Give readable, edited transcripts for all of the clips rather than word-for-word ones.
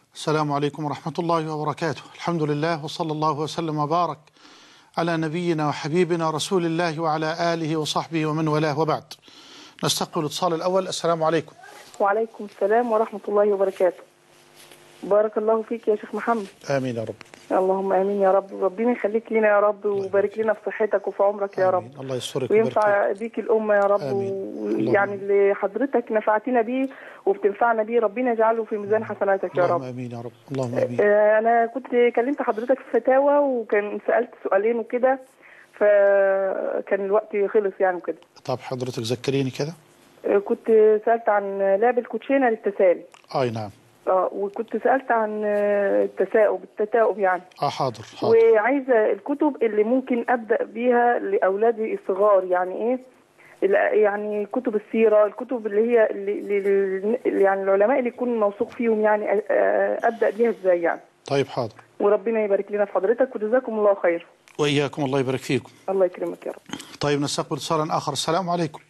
السلام عليكم ورحمة الله وبركاته. الحمد لله وصلى الله وسلم وبارك على نبينا وحبيبنا رسول الله وعلى آله وصحبه ومن والاه، وبعد. نستقبل الاتصال الأول. السلام عليكم. وعليكم السلام ورحمة الله وبركاته. بارك الله فيك يا شيخ محمد. آمين يا رب. اللهم آمين يا رب. ربنا يخليك لنا يا رب ويبارك لنا في صحتك وفي عمرك يا رب. الله يسترك وينفع بيك الأمة يا رب. ويعني اللي حضرتك نفعتنا بيه وبتنفعنا بيه ربنا يجعله في ميزان حسناتك يا رب. اللهم آمين يا رب. اللهم آمين. أنا كنت كلمت حضرتك في فتاوى وكان سألت سؤالين وكده، فكان الوقت خلص يعني وكده. طب حضرتك ذكريني كده. كنت سألت عن لعب الكوتشينة للتسالي. أي نعم. وكنت سألت عن التثاؤب يعني. حاضر. وعايزة الكتب اللي ممكن أبدأ بيها لأولادي الصغار، يعني إيه؟ يعني كتب السيرة، الكتب اللي هي اللي يعني العلماء اللي يكون موثوق فيهم، يعني أبدأ بيها إزاي يعني. طيب حاضر. وربنا يبارك لنا في حضرتك وجزاكم الله خير. وإياكم، الله يبارك فيكم. الله يكرمك يا رب. طيب نستقبل اتصالا آخر. السلام عليكم.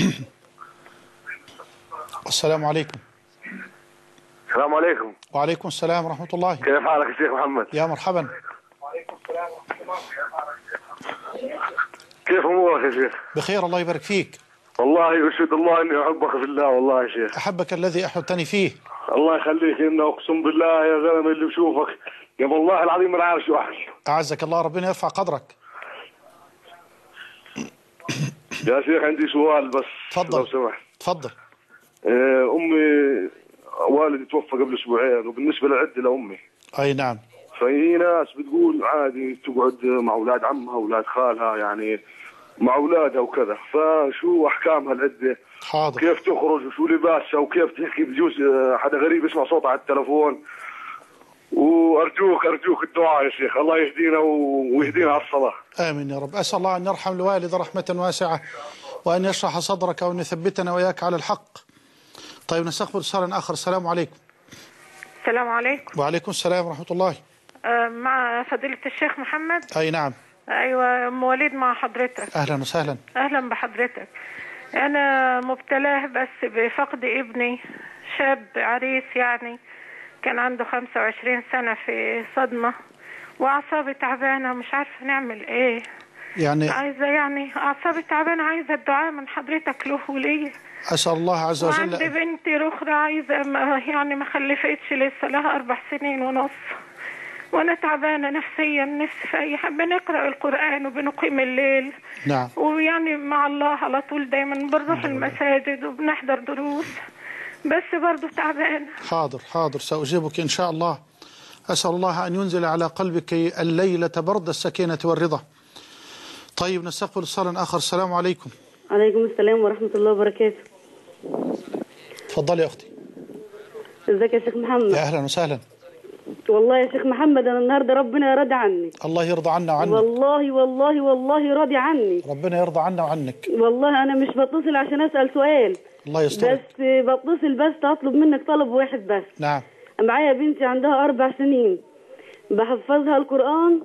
السلام عليكم. السلام عليكم. وعليكم السلام ورحمة الله. كيف حالك يا شيخ محمد؟ يا مرحبا. وعليكم السلام ورحمة الله. كيف أمورك يا شيخ؟ بخير الله يبارك فيك. والله أشهد الله إني أحبك في الله والله يا شيخ. أحبك الذي أحببتني فيه. الله يخليك، إنه أقسم بالله يا زلمة اللي بشوفك يا والله العظيم ما عارف شو أحكي. أعزك الله، ربنا يرفع قدرك. يا شيخ عندي سؤال بس. تفضل لو سمحت. تفضل. أمي والدي توفى قبل أسبوعين، وبالنسبة لعدي لأمي. أي نعم. فهي ناس بتقول عادي تقعد مع أولاد عمها وأولاد خالها، يعني مع أولادها وكذا، فشو أحكامها العدة؟ حاضر. كيف تخرج وشو لباسها وكيف تحكي؟ بجوز حدا غريب يسمع صوتها على التلفون. وأرجوك الدعاء يا شيخ، الله يهدينا ويهدينا على الصلاة. آمين يا رب. أسأل الله أن يرحم الوالد رحمة واسعة وأن يشرح صدرك وأن يثبتنا وإياك على الحق. طيب نستقبل اتصالا آخر. السلام عليكم. السلام عليكم. وعليكم السلام ورحمة الله. مع فضيلة الشيخ محمد. أي نعم. أيوة، أم وليد مع حضرتك. أهلا وسهلا. أهلا بحضرتك. أنا مبتلاه بس بفقد ابني، شاب عريس يعني، كان عنده 25 سنة في صدمة وأعصابي تعبانة، مش عارفة نعمل إيه. يعني عايزة يعني أعصابي تعبانة، عايزة الدعاء من حضرتك له ولي. أسأل الله عز وجل. وعندي بنتي رخرة عايزة يعني ما خلفتش لسه، لها 4 سنين ونص، وانا تعبانه نفسيا، نفسي في اي حاجه. بنقرا القران وبنقيم الليل. نعم. ويعني مع الله على طول، دايما بنروح المساجد وبنحضر دروس، بس برضه تعبانه. حاضر سأجيبك إن شاء الله. أسأل الله أن ينزل على قلبك الليلة برد السكينة والرضا. طيب نستقبل اتصالا آخر. السلام عليكم. عليكم السلام ورحمة الله وبركاته. تفضلي يا أختي. ازيك يا شيخ محمد؟ يا أهلا وسهلا. والله يا شيخ محمد أنا النهاردة ربنا راضي عني. الله يرضى عنا وعنك. والله راضي عني. ربنا يرضى عنا وعنك. والله أنا مش بتصل عشان أسأل سؤال، الله يسترك. بس بتصل بس أطلب منك طلب واحد بس. نعم. معايا بنتي عندها 4 سنين، بحفظها القرآن،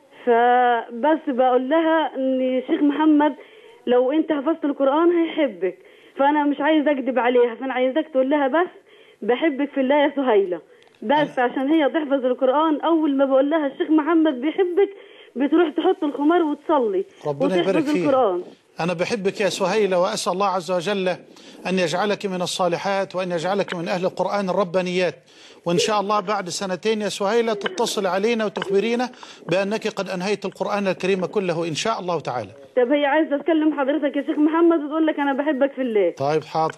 فبس بقول لها إن شيخ محمد لو أنت حفظت القرآن هيحبك، فأنا مش عايزة أكذب عليها، فأنا عايزاك تقول لها بس بحبك في الله يا سهيلة، بس عشان هي تحفظ القرآن. أول ما بقول لها الشيخ محمد بيحبك بتروح تحط الخمار وتصلي وتحفظ القرآن. أنا بحبك يا سهيلة، وأسأل الله عز وجل أن يجعلك من الصالحات وأن يجعلك من أهل القرآن الربانيات. وإن شاء الله بعد 2 يا سهيلة تتصل علينا وتخبرينا بأنك قد أنهيت القرآن الكريم كله إن شاء الله تعالى. طب هي عايزة تكلم حضرتك يا شيخ محمد وتقول لك أنا بحبك في الله. طيب حاضر.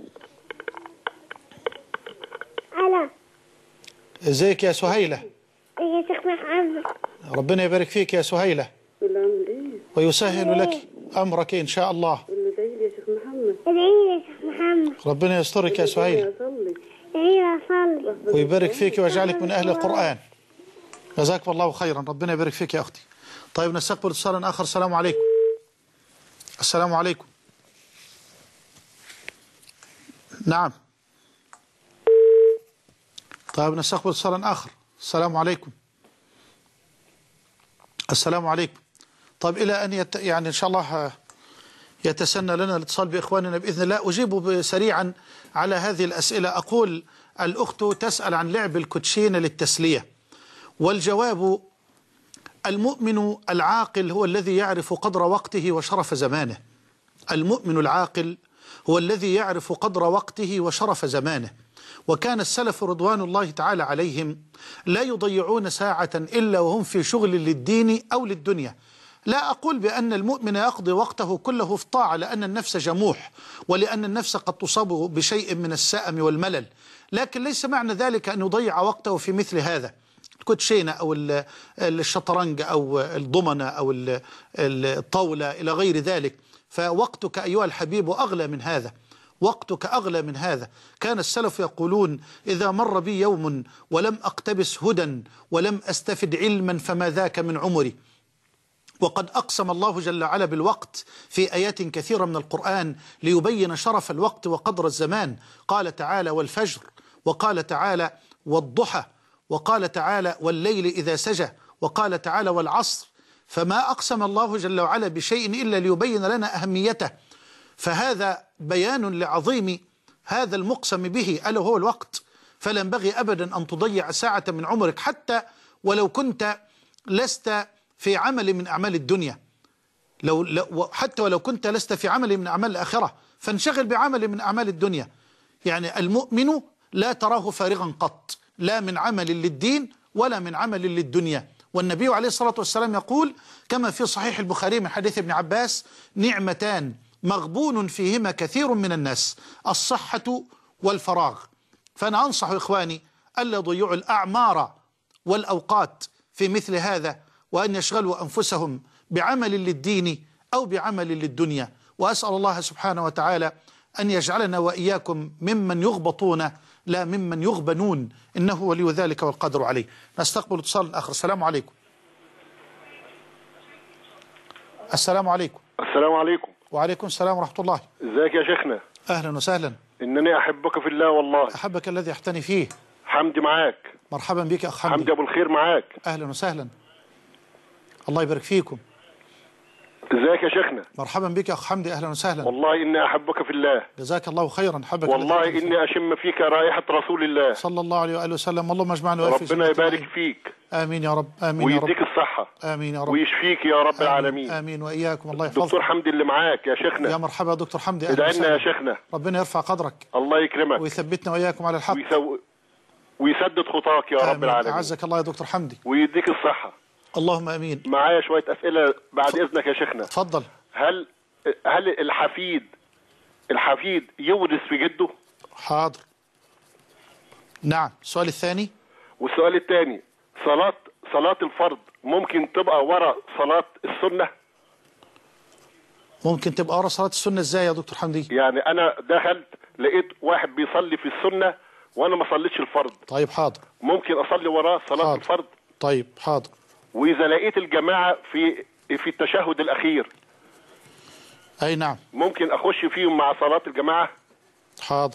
ألا ازيك يا سهيلة؟ يا شيخ محمد. ربنا يبارك فيك يا سهيلة ويسهل لك أمرك إن شاء الله. ادعي لي يا شيخ محمد. ادعي لي يا شيخ محمد. ربنا يسترك يا سهيلة ويبارك فيك ويجعلك من أهل القرآن. جزاكم الله خيرا، ربنا يبارك فيك يا أختي. طيب نستقبل اتصالا آخر. السلام عليكم. السلام عليكم. نعم. طيب نستقبل اتصالا آخر. السلام عليكم. السلام عليكم. طيب إلى أن يعني إن شاء الله يتسنى لنا الاتصال بإخواننا بإذن الله. أجيب سريعا على هذه الأسئلة. أقول الأخت تسأل عن لعب الكوتشينة للتسلية، والجواب: المؤمن العاقل هو الذي يعرف قدر وقته وشرف زمانه. المؤمن العاقل هو الذي يعرف قدر وقته وشرف زمانه. وكان السلف رضوان الله تعالى عليهم لا يضيعون ساعة إلا وهم في شغل للدين أو للدنيا. لا أقول بأن المؤمن يقضي وقته كله في طاعة، لأن النفس جموح، ولأن النفس قد تصاب بشيء من السأم والملل، لكن ليس معنى ذلك أن يضيع وقته في مثل هذا، الكوتشينة أو الشطرنج أو الضمنة أو الطاولة إلى غير ذلك. فوقتك أيها الحبيب أغلى من هذا، وقتك أغلى من هذا. كان السلف يقولون: إذا مر بي يوم ولم أقتبس هدى ولم أستفد علما فما ذاك من عمري. وقد أقسم الله جل وعلا بالوقت في آيات كثيرة من القرآن ليبين شرف الوقت وقدر الزمان. قال تعالى: والفجر، وقال تعالى: والضحى، وقال تعالى: والليل إذا سجى، وقال تعالى: والعصر. فما أقسم الله جل وعلا بشيء إلا ليبين لنا أهميته، فهذا بيان لعظيم هذا المقسم به ألا هو الوقت. فلا ينبغي أبدا أن تضيع ساعة من عمرك، حتى ولو كنت لست في عمل من أعمال الدنيا، حتى ولو كنت لست في عمل من أعمال الآخرة، فانشغل بعمل من أعمال الدنيا. يعني المؤمن لا تراه فارغا قط، لا من عمل للدين ولا من عمل للدنيا. والنبي عليه الصلاة والسلام يقول كما في صحيح البخاري من حديث ابن عباس: نعمتان مغبون فيهما كثير من الناس، الصحة والفراغ. فأنا أنصح إخواني ألا يضيعوا الأعمار والأوقات في مثل هذا، وأن يشغلوا أنفسهم بعمل للدين أو بعمل للدنيا. وأسأل الله سبحانه وتعالى أن يجعلنا وإياكم ممن يغبطون لا ممن يغبنون، إنه ولي ذلك والقدر عليه. نستقبل اتصال آخر. السلام عليكم. السلام عليكم. السلام عليكم. وعليكم السلام ورحمة الله. ازيك يا شيخنا؟ أهلا وسهلا. إنني أحبك في الله والله. أحبك الذي أحتني فيه. حمدي معاك. مرحبا بك أخ حمدي. حمدي أبو الخير معاك. أهلا وسهلا. الله يبارك فيكم. ازيك يا شيخنا؟ مرحبا بك أخ حمدي. أهلا وسهلا. والله إني أحبك في الله. جزاك الله خيرا. حبك والله إني أشم فيك رائحة رسول الله صلى الله عليه وآله وسلم. اللهم اجمعنا ويا ربنا يبارك فيك. آمين يا رب. آمين يا رب. ويديك الصحة. آمين يا رب. ويشفيك يا رب العالمين. آمين وإياكم. الله يحفظك. دكتور حمدي اللي معاك يا شيخنا. يا مرحبا يا دكتور حمدي. ادعي لنا يا شيخنا. ربنا يرفع قدرك. الله يكرمك. ويثبتنا وإياكم على الحق. ويسدد خطاك يا رب العالمين. أعزك الله يا دكتور حمدي. ويديك الصحة. اللهم آمين. معايا شوية أسئلة بعد إذنك يا شيخنا. تفضل. هل الحفيد يورث في جده؟ حاضر. نعم. السؤال الثاني. والسؤال الثاني: صلاة الفرض ممكن تبقى ورا صلاة السنة؟ ممكن تبقى ورا صلاة السنة ازاي يا دكتور حمدي؟ يعني أنا دخلت لقيت واحد بيصلي في السنة وأنا ما صليتش الفرض. طيب حاضر. ممكن أصلي وراه صلاة حاضر. الفرض؟ طيب حاضر. وإذا لقيت الجماعة في التشهد الأخير، أي نعم، ممكن أخش فيهم مع صلاة الجماعة؟ حاضر.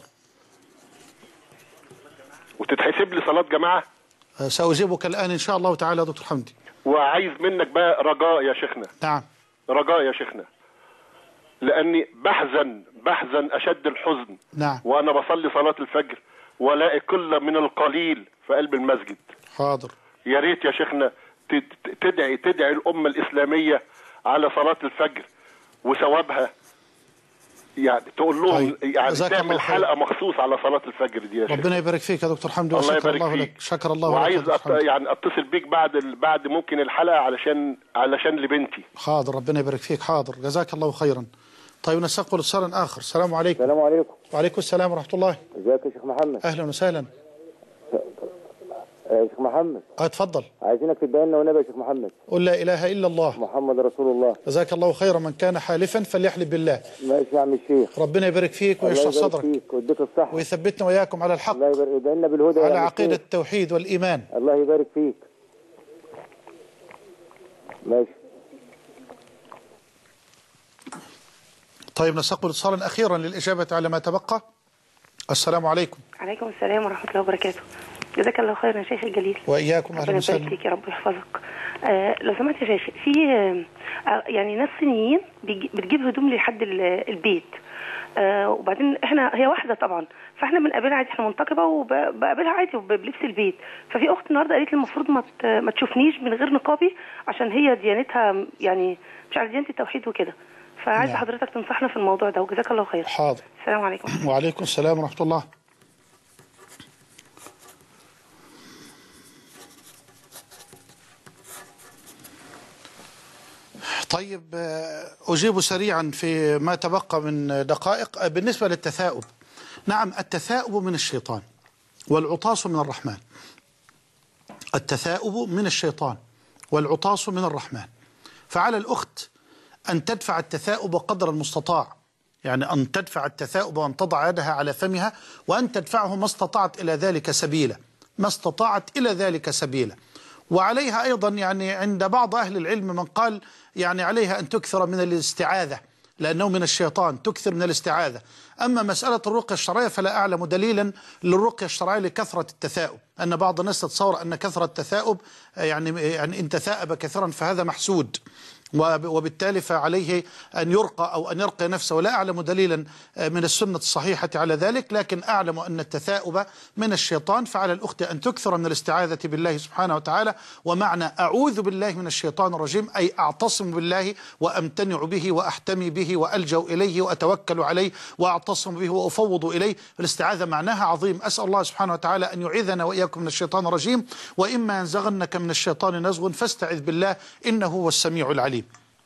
وتتحسب لي صلاة جماعة؟ سأجيبك الآن إن شاء الله تعالى يا دكتور حمدي. وعايز منك بقى رجاء يا شيخنا. نعم. رجاء يا شيخنا، لأني بحزن أشد الحزن. نعم. وأنا بصلي صلاة الفجر ولاقي قلة من القليل في قلب المسجد. حاضر. يا ريت يا شيخنا تدعي الأمة الإسلامية على صلاة الفجر وثوابها، يعني تقول لهم طيب. يعني تعمل حلقة مخصوص على صلاة الفجر دي يا شيخ. ربنا يبارك فيك يا دكتور حمدي. الله وشكر يبارك الله فيك. لك. شكر الله وعايز لك. يعني اتصل بيك بعد ممكن الحلقة علشان لبنتي. حاضر. ربنا يبارك فيك. حاضر. جزاك الله خيرا. طيب نستقبل اتصالا آخر. السلام عليكم. السلام عليكم. وعليكم السلام ورحمة الله. ازيك يا شيخ محمد؟ أهلا وسهلا. يا شيخ محمد. اتفضل. عايزينك تدعي لنا ونبي يا شيخ محمد. قل لا إله إلا الله محمد رسول الله. جزاك الله خيرا. من كان حالفا فليحلف بالله. ماشي يا عم الشيخ. ربنا يبارك فيك ويشرح صدرك. الله يبارك فيك ويديك الصحة. ويثبتنا وإياكم على الحق. الله يبارك. ادعي لنا بالهدى على عقيدة التوحيد والإيمان. الله يبارك فيك. ماشي. طيب نستقبل اتصالا أخيرا للإجابة على ما تبقى. السلام عليكم. عليكم السلام ورحمة الله وبركاته. جزاك الله خيرا يا شيخ الجليل. وإياكم. أهلا وسهلا. ربنا يبارك فيك يا رب ويحفظك. لو سمحت يا شيخ، في يعني ناس صينيين بتجيب هدوم لحد البيت، وبعدين هي واحده طبعا، فاحنا بنقابلها عادي، احنا منتقبه وبقابلها عادي بلبس البيت. ففي اخت النهارده قالت لي المفروض ما تشوفنيش من غير نقابي عشان هي ديانتها يعني مش على ديانه التوحيد وكده. فعايزه حضرتك تنصحنا في الموضوع ده، وجزاك الله خير. حاضر. السلام عليكم. وعليكم السلام ورحمه الله. طيب، أجيب سريعا في ما تبقى من دقائق. بالنسبة للتثاؤب، نعم التثاؤب من الشيطان والعطاس من الرحمن. التثاؤب من الشيطان والعطاس من الرحمن، فعلى الأخت أن تدفع التثاؤب قدر المستطاع، يعني أن تدفع التثاؤب وأن تضع يدها على فمها وأن تدفعه ما استطاعت إلى ذلك سبيلا، ما استطاعت إلى ذلك سبيلا. وعليها أيضا يعني عند بعض أهل العلم من قال يعني عليها أن تكثر من الاستعاذة، لأنه من الشيطان، تكثر من الاستعاذة. أما مسألة الرقية الشرعية فلا أعلم دليلا للرقية الشرعية لكثرة التثاؤب، أن بعض الناس تتصور أن كثرة التثاؤب يعني إن تثاءب كثيرا فهذا محسود، وبالتالي فعليه أن يرقى أو أن يرقي نفسه، ولا أعلم دليلا من السنة الصحيحة على ذلك، لكن أعلم أن التثاؤب من الشيطان. فعلى الأخت أن تكثر من الاستعاذة بالله سبحانه وتعالى. ومعنى أعوذ بالله من الشيطان الرجيم أي أعتصم بالله وأمتنع به وأحتمي به وألجأ إليه وأتوكل عليه وأعتصم به وأفوض إليه. الاستعاذة معناها عظيم. أسأل الله سبحانه وتعالى أن يعيذنا وإياكم من الشيطان الرجيم. وإما ينزغنك من الشيطان نزغ فاستعذ بالله إنه هو السميع العليم.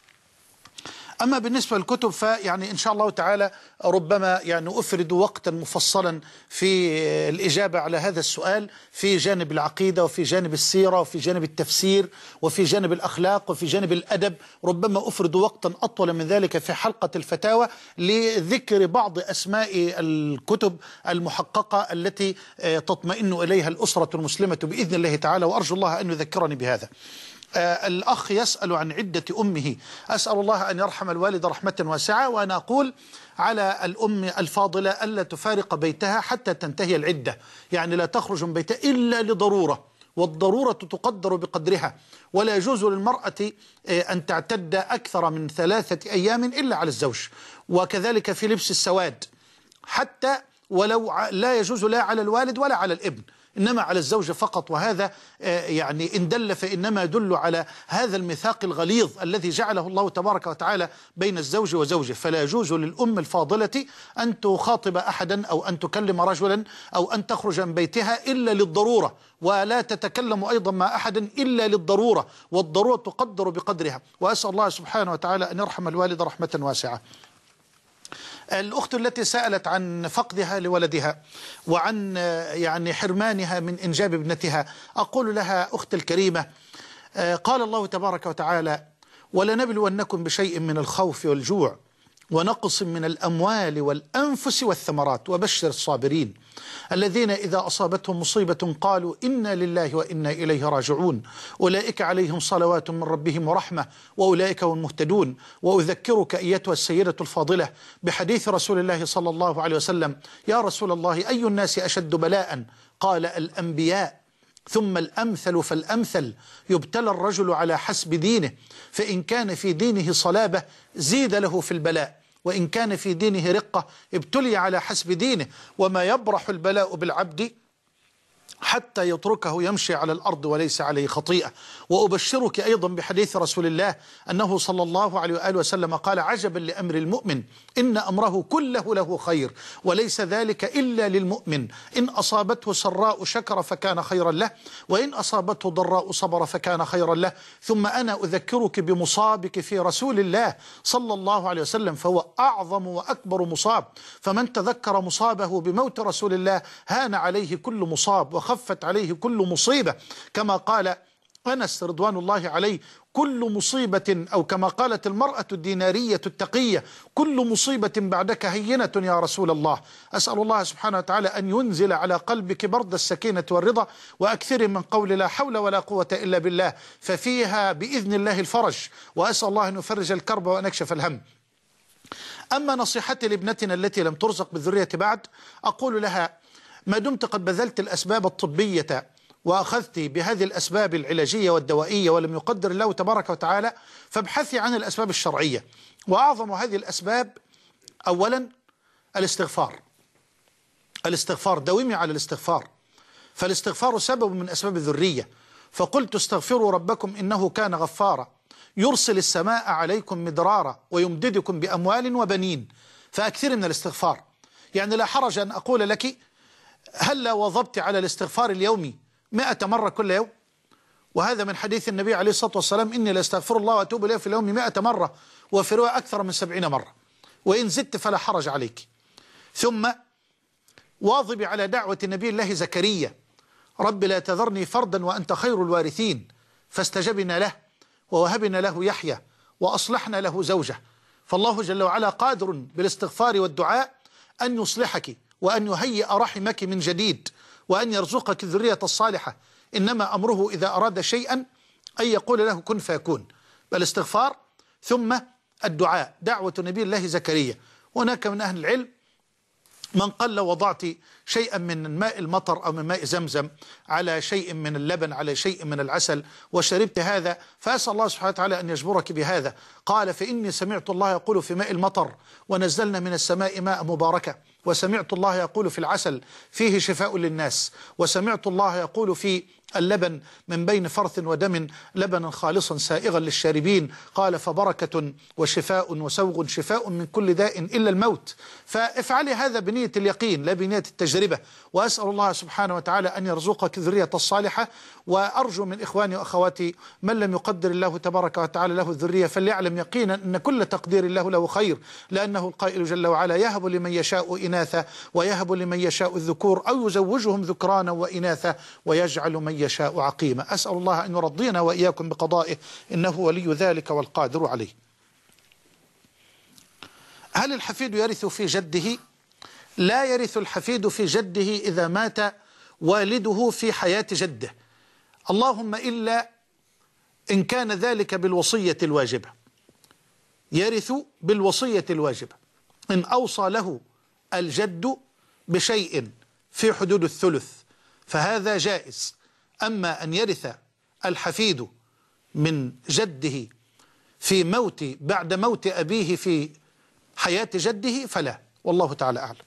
أما بالنسبة للكتب فيعني إن شاء الله تعالى ربما يعني أفرد وقتا مفصلا في الإجابة على هذا السؤال، في جانب العقيدة وفي جانب السيرة وفي جانب التفسير وفي جانب الأخلاق وفي جانب الأدب. ربما أفرد وقتا أطول من ذلك في حلقة الفتاوى لذكر بعض أسماء الكتب المحققة التي تطمئن إليها الأسرة المسلمة بإذن الله تعالى، وأرجو الله أن يذكرني بهذا. الأخ يسأل عن عدة أمه. أسأل الله أن يرحم الوالد رحمة واسعة، وأنا أقول على الأم الفاضلة ألا تفارق بيتها حتى تنتهي العدة، يعني لا تخرج من بيتها إلا لضرورة، والضرورة تقدر بقدرها، ولا يجوز للمرأة أن تعتد أكثر من 3 أيام إلا على الزوج. وكذلك في لبس السواد، حتى ولو لا يجوز لا على الوالد ولا على الابن، إنما على الزوجة فقط. وهذا يعني إن دل فإنما يدل على هذا الميثاق الغليظ الذي جعله الله تبارك وتعالى بين الزوج وزوجه. فلا يجوز للأم الفاضلة أن تخاطب أحدا أو أن تكلم رجلا أو أن تخرج من بيتها إلا للضرورة، ولا تتكلم أيضا مع أحد إلا للضرورة، والضرورة تقدر بقدرها. وأسأل الله سبحانه وتعالى أن يرحم الوالد رحمة واسعة. الأخت التي سألت عن فقدها لولدها وعن يعني حرمانها من إنجاب ابنتها، أقول لها أخت الكريمة، قال الله تبارك وتعالى: ولنبلونكم بشيء من الخوف والجوع ونقص من الأموال والأنفس والثمرات وبشر الصابرين الذين إذا أصابتهم مصيبة قالوا إنا لله وإنا إليه راجعون أولئك عليهم صلوات من ربهم ورحمة وأولئك هم المهتدون. وأذكرك أيتها السيدة الفاضلة بحديث رسول الله صلى الله عليه وسلم: يا رسول الله أي الناس أشد بلاء؟ قال: الأنبياء، ثم الأمثل فالأمثل، يبتلى الرجل على حسب دينه، فإن كان في دينه صلابة زيد له في البلاء، وإن كان في دينه رقة ابتلي على حسب دينه، وما يبرح البلاء بالعبد حتى يتركه يمشي على الأرض وليس عليه خطيئة. وأبشرك أيضا بحديث رسول الله أنه صلى الله عليه وآله وسلم قال: عجبا لأمر المؤمن إن أمره كله له خير وليس ذلك إلا للمؤمن، إن أصابته سراء شكر فكان خيرا له، وإن أصابته ضراء صبر فكان خيرا له. ثم أنا أذكرك بمصابك في رسول الله صلى الله عليه وسلم، فهو أعظم وأكبر مصاب، فمن تذكر مصابه بموت رسول الله هان عليه كل مصاب وخفت عليه كل مصيبة، كما قال أنس رضوان الله عليه: كل مصيبة، أو كما قالت المرأة الدينارية التقية: كل مصيبة بعدك هينة يا رسول الله. أسأل الله سبحانه وتعالى أن ينزل على قلبك برد السكينة والرضا، وأكثر من قول لا حول ولا قوة إلا بالله، ففيها بإذن الله الفرج، وأسأل الله أن يفرج الكرب وأن يكشف الهم. أما نصيحتي لابنتنا التي لم ترزق بالذرية بعد، أقول لها: ما دمت قد بذلت الأسباب الطبية وأخذت بهذه الأسباب العلاجية والدوائية ولم يقدر الله تبارك وتعالى، فابحثي عن الأسباب الشرعية. وأعظم هذه الأسباب أولا الاستغفار. الاستغفار، دومي على الاستغفار، فالاستغفار سبب من أسباب الذرية. فقلت استغفروا ربكم إنه كان غفارا يرسل السماء عليكم مدرارا ويمددكم بأموال وبنين. فأكثر من الاستغفار. يعني لا حرج أن أقول لك هل وظبت على الاستغفار اليومي 100 مرة كل يوم؟ وهذا من حديث النبي عليه الصلاة والسلام: إني لاستغفر الله وأتوب إليه في اليوم 100 مرة، وفي رواية أكثر من 70 مرة، وإن زدت فلا حرج عليك. ثم واظب على دعوة نبي الله زكريا: رب لا تذرني فردا وأنت خير الوارثين، فاستجبنا له ووهبنا له يحيى وأصلحنا له زوجه. فالله جل وعلا قادر بالاستغفار والدعاء أن يصلحك وأن يهيئ رحمك من جديد وأن يرزقك الذرية الصالحة. إنما أمره إذا أراد شيئا أن يقول له كن فيكون. بالاستغفار ثم الدعاء، دعوة نبي الله زكريا. هناك من أهل العلم من قال لو وضعت شيئا من ماء المطر أو من ماء زمزم على شيء من اللبن على شيء من العسل وشربت هذا فأسأل الله سبحانه وتعالى أن يجبرك بهذا. قال: فإني سمعت الله يقول في ماء المطر: ونزلنا من السماء ماء مباركة. وسمعت الله يقول في العسل: فيه شفاء للناس. وسمعت الله يقول في اللبن: من بين فرث ودم لبنا خالصا سائغا للشاربين. قال: فبركة وشفاء وسوغ شفاء من كل داء إلا الموت. فافعلي هذا بنية اليقين لا بنية التجربة. وأسأل الله سبحانه وتعالى أن يرزقك الذرية الصالحة. وأرجو من إخواني وأخواتي من لم يقدر الله تبارك وتعالى له الذرية فليعلم يقينا أن كل تقدير الله له خير، لأنه القائل جل وعلا: يهب لمن يشاء إناثا ويهب لمن يشاء الذكور أو يزوجهم ذكرانا وإناثا ويجعل من يشاء عقيما. أسأل الله أن يرضينا وإياكم بقضائه إنه ولي ذلك والقادر عليه. هل الحفيد يرث في جده؟ لا يرث الحفيد في جده إذا مات والده في حياة جده، اللهم إلا إن كان ذلك بالوصية الواجبة. يرث بالوصية الواجبة إن أوصى له الجد بشيء في حدود الثلث فهذا جائز. أما أن يرث الحفيد من جده في موت بعد موت أبيه في حياة جده فلا، والله تعالى أعلم.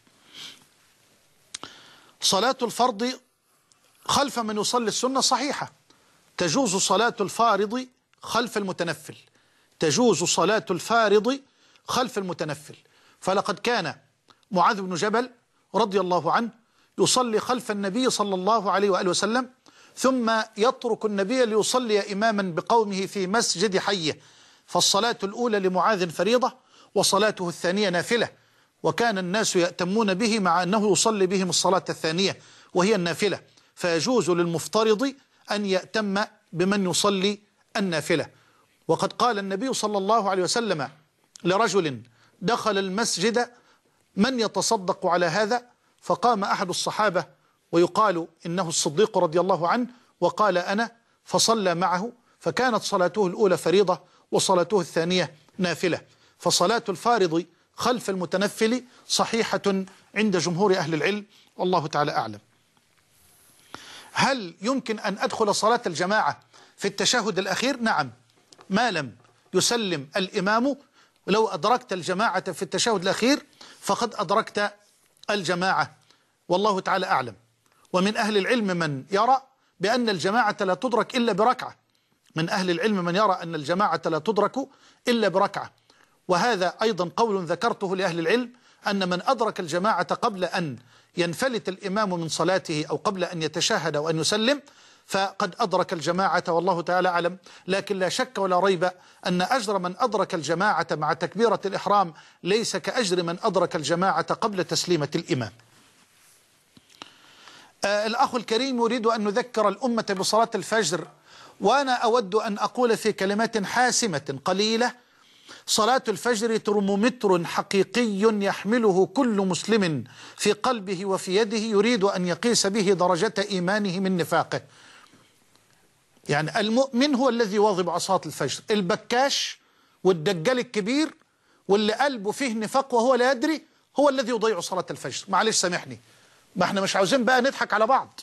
صلاة الفرض خلف من يصلي السنة صحيحة، تجوز صلاة الفارض خلف المتنفل، تجوز صلاة الفارض خلف المتنفل. فلقد كان معاذ بن جبل رضي الله عنه يصلي خلف النبي صلى الله عليه وآله وسلم، ثم يترك النبي ليصلي إماما بقومه في مسجد حيه، فالصلاة الأولى لمعاذ فريضة وصلاته الثانية نافلة، وكان الناس يأتمون به مع أنه يصلي بهم الصلاة الثانية وهي النافلة، فيجوز للمفترض أن يأتم بمن يصلي النافلة. وقد قال النبي صلى الله عليه وسلم لرجل دخل المسجد: من يتصدق على هذا؟ فقام أحد الصحابة ويقال إنه الصديق رضي الله عنه وقال: أنا، فصلى معه، فكانت صلاته الأولى فريضة وصلاته الثانية نافلة. فصلاة الفارض خلف المتنفل صحيحة عند جمهور أهل العلم، والله تعالى أعلم. هل يمكن أن أدخل صلاة الجماعة في التشهد الأخير؟ نعم، ما لم يسلم الإمام. لو أدركت الجماعة في التشهد الأخير فقد أدركت الجماعة، والله تعالى أعلم. ومن أهل العلم من يرى بأن الجماعة لا تدرك إلا بركعة، من أهل العلم من يرى أن الجماعة لا تدرك إلا بركعة. وهذا أيضا قول ذكرته لأهل العلم، أن من أدرك الجماعة قبل أن ينفلت الإمام من صلاته أو قبل أن يتشهد وأن يسلم فقد أدرك الجماعة، والله تعالى أعلم. لكن لا شك ولا ريب أن أجر من أدرك الجماعة مع تكبيرة الإحرام ليس كأجر من أدرك الجماعة قبل تسليمة الإمام. الأخ الكريم يريد أن نذكر الأمة بصلاة الفجر، وأنا أود أن أقول في كلمات حاسمة قليلة: صلاة الفجر ترمومتر حقيقي يحمله كل مسلم في قلبه وفي يده يريد أن يقيس به درجة إيمانه من نفاقه. يعني المؤمن هو الذي يواظب على صلاة الفجر، البكاش والدجال الكبير واللي قلبه فيه نفاق وهو لا يدري هو الذي يضيع صلاة الفجر. معلش سامحني، ما احنا مش عاوزين بقى نضحك على بعض.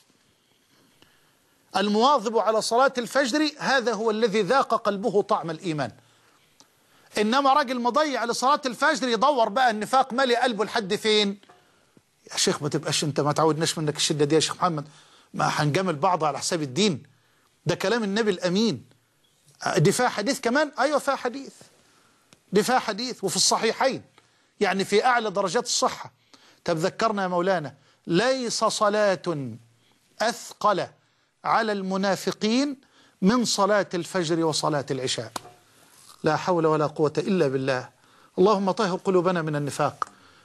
المواظب على صلاة الفجر هذا هو الذي ذاق قلبه طعم الإيمان. إنما راجل مضيع لصلاة الفجر يدور بقى النفاق مالي قلبه لحد فين. يا شيخ ما تبقاش انت، ما تعودناش منك الشدة دي يا شيخ محمد، ما هنجامل بعض على حساب الدين. ده كلام النبي الأمين. دي فيها حديث كمان؟ أيوة فيها حديث، دي فيها حديث وفي الصحيحين، يعني في أعلى درجات الصحة. طب ذكرنا يا مولانا، ليس صلاة أثقل على المنافقين من صلاة الفجر وصلاة العشاء. لا حول ولا قوة إلا بالله. اللهم طهر قلوبنا من النفاق.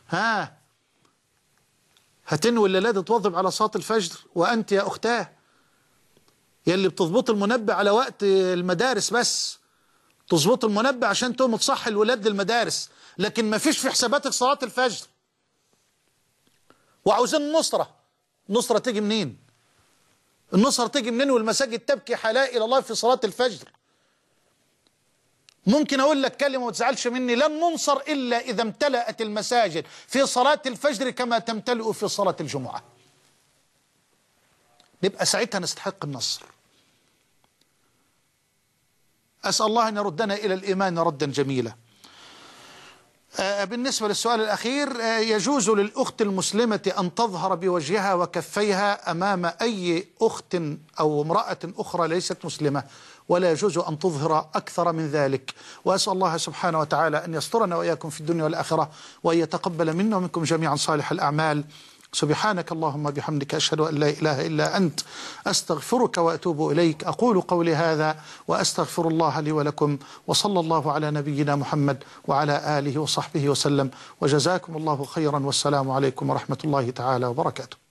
هتنوي الليلة تواظب على صلاة الفجر؟ وأنت يا أختاه يلي بتظبط المنبه على وقت المدارس، بس تظبط المنبه عشان تقوم تصحي الولاد للمدارس، لكن ما فيش في حساباتك صلاة الفجر. وعاوزين النصرة تيجي منين؟ النصرة تيجي منين والمساجد تبكي حلاء إلى الله في صلاة الفجر؟ ممكن أقول لك كلمة وما تزعلش مني، لن ننصر إلا إذا امتلأت المساجد في صلاة الفجر كما تمتلئ في صلاة الجمعة. نبقى ساعتها نستحق النصر. أسأل الله أن يردنا إلى الإيمان ردا جميلا. بالنسبة للسؤال الأخير، يجوز للأخت المسلمة أن تظهر بوجهها وكفيها أمام أي أخت أو امرأة أخرى ليست مسلمة، ولا يجوز أن تظهر أكثر من ذلك. وأسأل الله سبحانه وتعالى أن يسترنا وإياكم في الدنيا والآخرة، وأن يتقبل منا ومنكم جميعا صالح الأعمال. سبحانك اللهم بحمدك، أشهد أن لا إله إلا أنت، أستغفرك وأتوب إليك. أقول قولي هذا وأستغفر الله لي ولكم، وصلى الله على نبينا محمد وعلى آله وصحبه وسلم، وجزاكم الله خيرا، والسلام عليكم ورحمة الله تعالى وبركاته.